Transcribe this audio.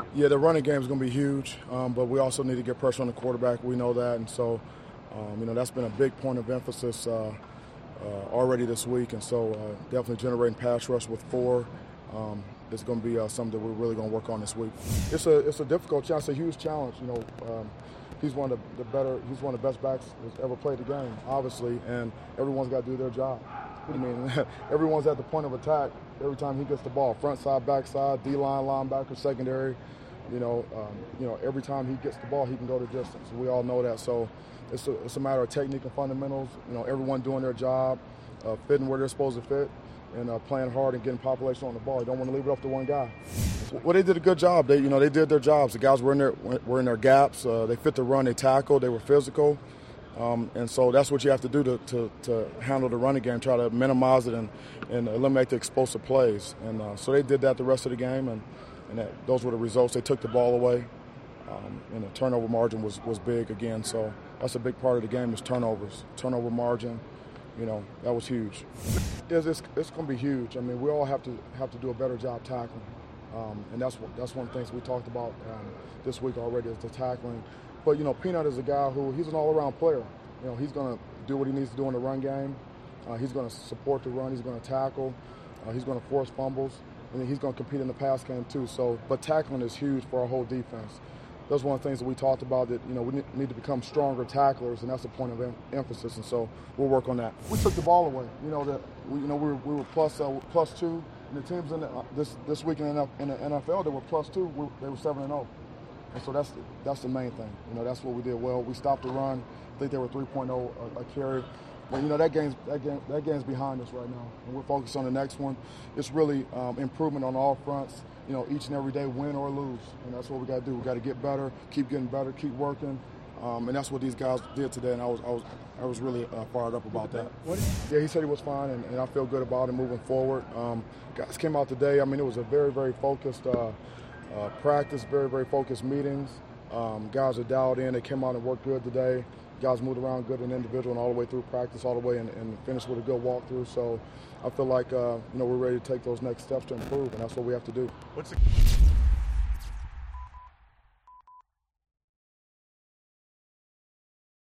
Yeah, the running game is going to be huge, but we also need to get pressure on the quarterback. We know that, and so that's been a big point of emphasis already this week. And so definitely generating pass rush with four is going to be something that we're really going to work on this week. It's a difficult challenge, it's a huge challenge. He's one of he's one of the best backs that's ever played the game, obviously, and everyone's got to do their job. I mean, everyone's at the point of attack every time he gets the ball, front side, back side, D-line, linebacker, secondary. Every time he gets the ball, he can go the distance. We all know that. So it's a matter of technique and fundamentals. Everyone doing their job, fitting where they're supposed to fit, and playing hard and getting population on the ball. You don't want to leave it up to one guy. Well, they did a good job. They did their jobs. The guys were in their gaps. They fit the run. They tackled. They were physical. And so that's what you have to do to handle the running game, try to minimize it and eliminate the explosive plays. And so they did that the rest of the game, and those were the results. They took the ball away, and the turnover margin was big again. So that's a big part of the game is turnovers. Turnover margin, that was huge. It's going to be huge. I mean, we all have to do a better job tackling. And that's one of the things we talked about this week already is the tackling. But, Peanut is a guy he's an all-around player. He's going to do what he needs to do in the run game. He's going to support the run. He's going to tackle. He's going to force fumbles. And he's going to compete in the pass game too. But tackling is huge for our whole defense. That's one of the things that we talked about, that we need to become stronger tacklers, and that's a point of emphasis. And so we'll work on that. We took the ball away. We were plus two. And the teams this week in the NFL that were plus two, they were 7-0. And so that's the main thing. That's what we did well. We stopped the run. I think they were 3.0 a carry. But that game's behind us right now, and we're focused on the next one. It's really improvement on all fronts. Each and every day, win or lose, and that's what we got to do. We got to get better, keep getting better, keep working, and that's what these guys did today. And I was really fired up about that. Yeah, he said he was fine, and I feel good about it moving forward. Guys came out today. I mean, it was a very, very focused practice, very, very focused meetings. Guys are dialed in. They came out and worked good today. Guys moved around good and individual and all the way through practice, all the way and finished with a good walkthrough. So I feel like we're ready to take those next steps to improve, and that's what we have to do.